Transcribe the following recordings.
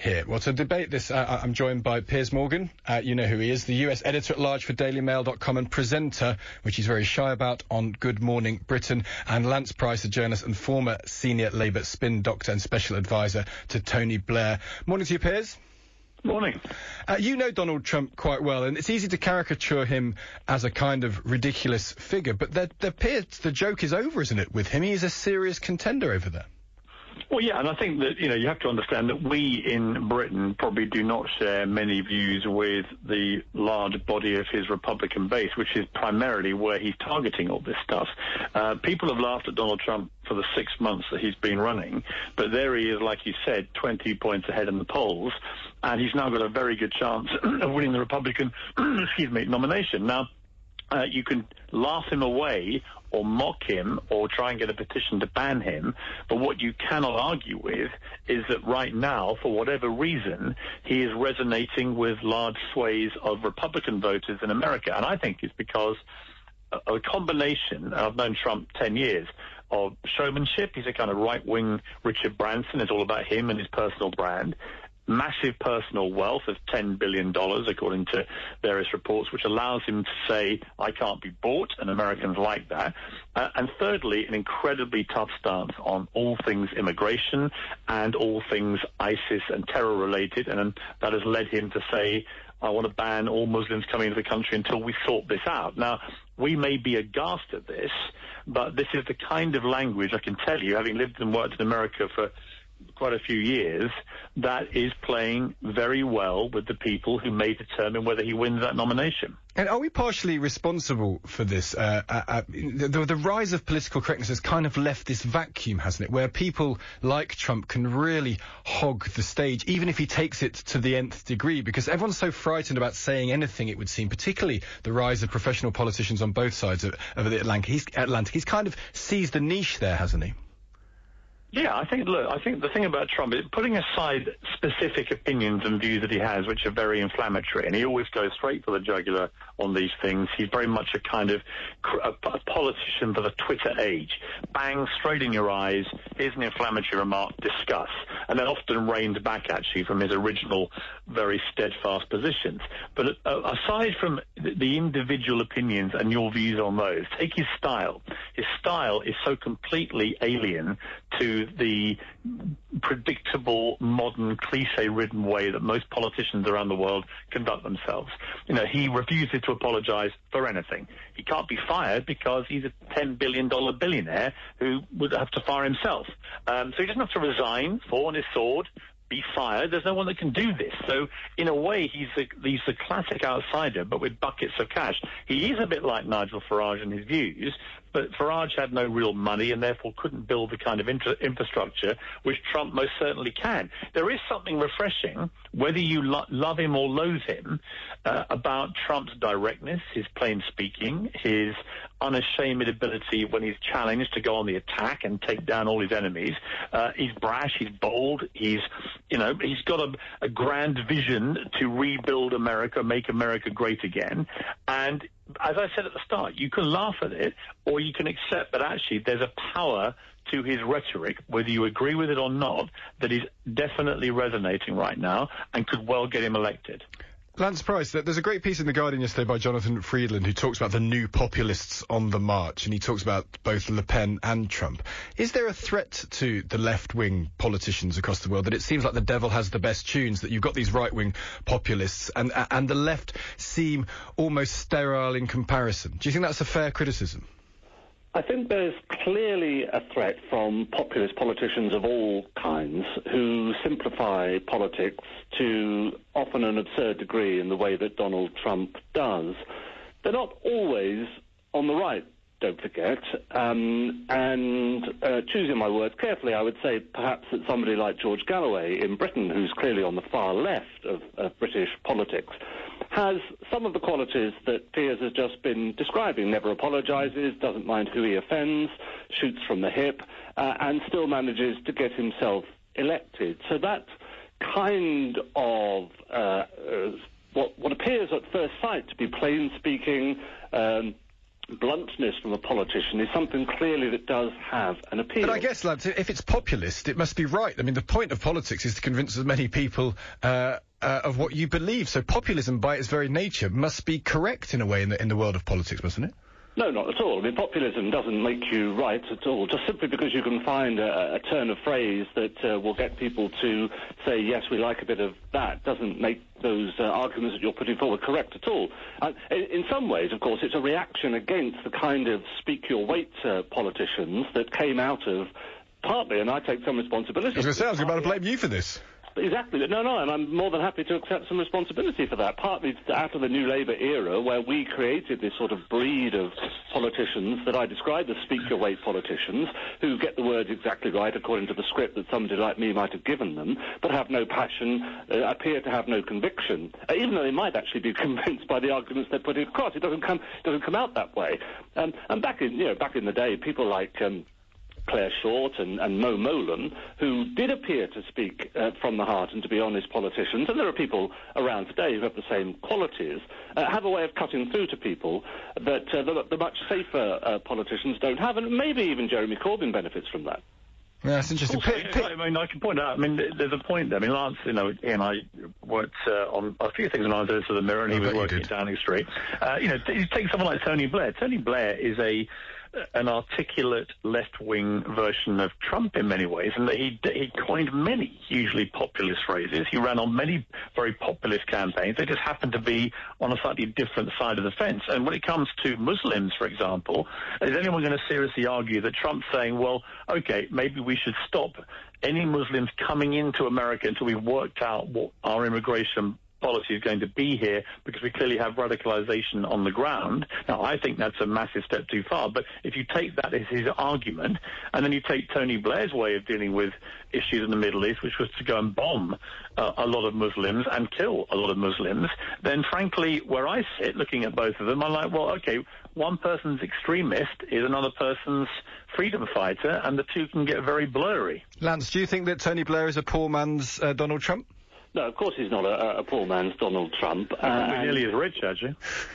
here? Well, to debate this, I'm joined by Piers Morgan. You know who he is, the US editor-at-large for DailyMail.com and presenter, which he's very shy about, on Good Morning Britain, and Lance Price, a journalist and former senior Labour spin doctor and special advisor to Tony Blair. Morning to you, Piers. Morning. You know Donald Trump quite well, and it's easy to caricature him as a kind of ridiculous figure, but the joke is over, isn't it, with him? He is a serious contender over there. Well, yeah, and I think that, you have to understand that we in Britain probably do not share many views with the large body of his Republican base, which is primarily where he's targeting all this stuff. People have laughed at Donald Trump for the 6 months that he's been running, but there he is, like you said, 20 points ahead in the polls, and he's now got a very good chance of winning the Republican nomination. Now, you can laugh him away or mock him or try and get a petition to ban him, but what you cannot argue with is that right now, for whatever reason, he is resonating with large swathes of Republican voters in America. And I think it's because of a combination, and I've known Trump 10 years, of showmanship. He's a kind of right-wing Richard Branson. It's all about him and his personal brand. Massive personal wealth of $10 billion, according to various reports, which allows him to say, I can't be bought, and Americans like that. And thirdly, an incredibly tough stance on all things immigration and all things ISIS and terror-related, and that has led him to say, I want to ban all Muslims coming into the country until we sort this out. Now, we may be aghast at this, but this is the kind of language, I can tell you, having lived and worked in America for quite a few years, that is playing very well with the people who may determine whether he wins that nomination. And are we partially responsible for this? The rise of political correctness has kind of left this vacuum, hasn't it, where people like Trump can really hog the stage, even if he takes it to the nth degree, because everyone's so frightened about saying anything, it would seem, particularly the rise of professional politicians on both sides of the Atlantic. He's kind of seized the niche there, hasn't he? Yeah, I think the thing about Trump is, putting aside specific opinions and views that he has, which are very inflammatory, and he always goes straight for the jugular on these things. He's very much a kind of a politician for the Twitter age. Bang, straight in your eyes, here's an inflammatory remark, discuss. And then often reins back, actually, from his original very steadfast positions. But aside from the individual opinions and your views on those, take his style. His style is so completely alien to the predictable, modern, cliche-ridden way that most politicians around the world conduct themselves. He refuses to apologize for anything. He can't be fired because he's a $10 billion billionaire who would have to fire himself. So he doesn't have to resign, fall on his sword, be fired. There's no one that can do this. So, in a way, he's the classic outsider, but with buckets of cash. He is a bit like Nigel Farage in his views, but Farage had no real money and therefore couldn't build the kind of infrastructure which Trump most certainly can. There is something refreshing, whether you love him or loathe him, about Trump's directness, his plain speaking, his unashamed ability when he's challenged to go on the attack and take down all his enemies. He's brash, he's bold, he's got a grand vision to rebuild America, make America great again. And as I said at the start, you can laugh at it or you can accept that actually there's a power to his rhetoric, whether you agree with it or not, that is definitely resonating right now and could well get him elected. Lance Price, there's a great piece in The Guardian yesterday by Jonathan Friedland who talks about the new populists on the march, and he talks about both Le Pen and Trump. Is there a threat to the left-wing politicians across the world, that it seems like the devil has the best tunes, that you've got these right-wing populists and the left seem almost sterile in comparison? Do you think that's a fair criticism? I think there's clearly a threat from populist politicians of all kinds who simplify politics to often an absurd degree in the way that Donald Trump does. They're not always on the right, don't forget, and choosing my words carefully, I would say perhaps that somebody like George Galloway in Britain, who's clearly on the far left of British politics, has some of the qualities that Piers has just been describing. Never apologises, doesn't mind who he offends, shoots from the hip, and still manages to get himself elected. So that kind of what appears at first sight to be plain-speaking, bluntness from a politician is something clearly that does have an appeal. But I guess, lads, if it's populist, it must be right. I mean, the point of politics is to convince as many people of what you believe. So populism, by its very nature, must be correct in a way in the world of politics, mustn't it? No, not at all. I mean, populism doesn't make you right at all. Just simply because you can find a turn of phrase that will get people to say, yes, we like a bit of that, doesn't make those arguments that you're putting forward correct at all. In some ways, of course, it's a reaction against the kind of speak-your-weight politicians that came out of, partly, and I take some responsibility. I was going to say, I was about to blame you for this. Exactly. No, and I'm more than happy to accept some responsibility for that. Partly out of the New Labour era, where we created this sort of breed of politicians that I describe as speak-your-weight politicians, who get the words exactly right according to the script that somebody like me might have given them, but have no passion, appear to have no conviction, even though they might actually be convinced by the arguments they're putting across. It doesn't come out that way. And back in the day, people like Claire Short and Mo Molan, who did appear to speak from the heart and to be honest politicians, and there are people around today who have the same qualities, have a way of cutting through to people that the much safer politicians don't have, and maybe even Jeremy Corbyn benefits from that. Yeah, that's interesting. Also, I mean, I can point out, I mean, there's a point there. I mean, Lance, he and I worked on a few things when I was editor of the Mirror, and he was working at Downing Street. You take someone like Tony Blair. Tony Blair is an articulate left-wing version of Trump in many ways, and that he coined many hugely populist phrases. He ran on many very populist campaigns. They just happened to be on a slightly different side of the fence. And when it comes to Muslims, for example, is anyone going to seriously argue that Trump's saying, well, okay, maybe we should stop any Muslims coming into America until we've worked out what our immigration policy is going to be here, because we clearly have radicalization on the ground. Now, I think that's a massive step too far, but if you take that as his argument, and then you take Tony Blair's way of dealing with issues in the Middle East, which was to go and bomb a lot of Muslims and kill a lot of Muslims, then frankly, where I sit, looking at both of them, I'm like, well, okay, one person's extremist is another person's freedom fighter, and the two can get very blurry. Lance, do you think that Tony Blair is a poor man's Donald Trump? No, of course he's not a poor man's Donald Trump. Nearly as rich, actually.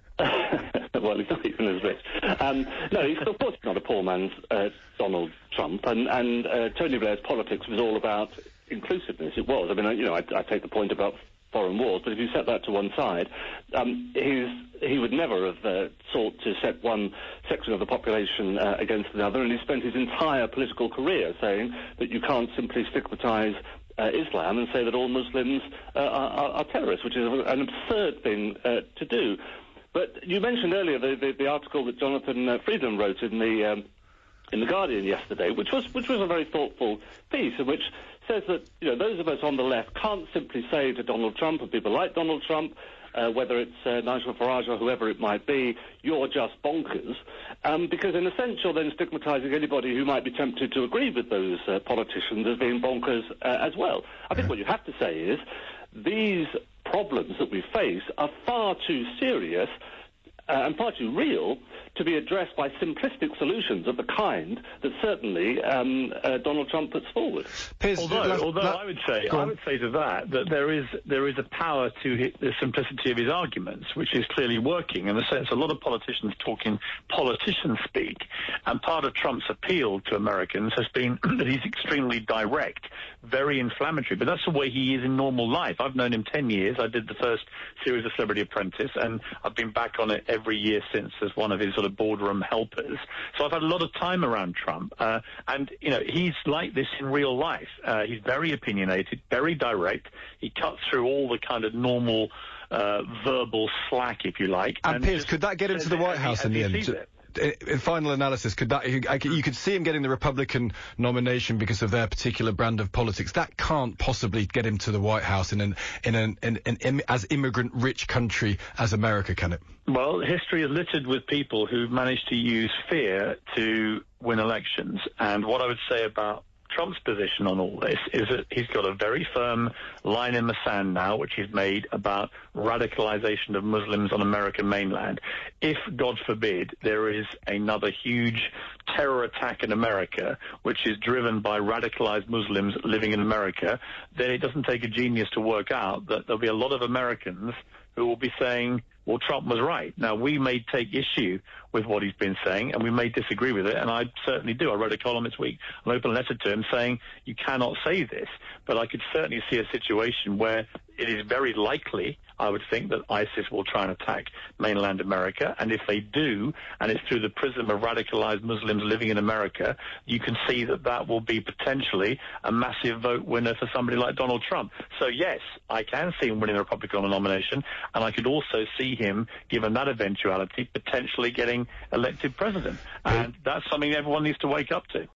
Well, he's not even as rich. No, of course he's not a poor man's Donald Trump. And Tony Blair's politics was all about inclusiveness. It was. I mean, I take the point about foreign wars, but if you set that to one side, he would never have sought to set one section of the population against another, and he spent his entire political career saying that you can't simply stigmatize Islam and say that all Muslims are terrorists, which is an absurd thing to do. But you mentioned earlier the article that Jonathan Freedom wrote in the Guardian yesterday, which was a very thoughtful piece, in which says that those of us on the left can't simply say to Donald Trump and people like Donald Trump, whether it's Nigel Farage or whoever it might be, you're just bonkers, because in a sense you're then stigmatising anybody who might be tempted to agree with those politicians as being bonkers as well. I think what you have to say is these problems that we face are far too serious and far too real to be addressed by simplistic solutions of the kind that certainly Donald Trump puts forward. Although I would say to that there is a power to the simplicity of his arguments, which is clearly working. In the sense, a lot of politicians talking politician speak, and part of Trump's appeal to Americans has been that he's extremely direct, very inflammatory. But that's the way he is in normal life. I've known him 10 years. I did the first series of Celebrity Apprentice, and I've been back on it every year since as one of his sort of boardroom helpers. So I've had a lot of time around Trump, and he's like this in real life. He's very opinionated, very direct. He cuts through all the kind of normal verbal slack, if you like. And Piers, could that get into the White House in the end? In final analysis, you could see him getting the Republican nomination because of their particular brand of politics. That can't possibly get him to the White House in an as immigrant-rich country as America, can it? Well, history is littered with people who've managed to use fear to win elections. And what I would say about Trump's position on all this is that he's got a very firm line in the sand now, which he's made about radicalization of Muslims on American mainland. If, God forbid, there is another huge terror attack in America, which is driven by radicalized Muslims living in America, then it doesn't take a genius to work out that there'll be a lot of Americans who will be saying, well, Trump was right. Now, we may take issue with what he's been saying, and we may disagree with it, and I certainly do. I wrote a column this week, an open letter to him saying, you cannot say this. But I could certainly see a situation where it is very likely, I would think, that ISIS will try and attack mainland America. And if they do, and it's through the prism of radicalized Muslims living in America, you can see that that will be potentially a massive vote winner for somebody like Donald Trump. So, yes, I can see him winning the Republican nomination, and I could also see him, given that eventuality, potentially getting elected president. And that's something everyone needs to wake up to.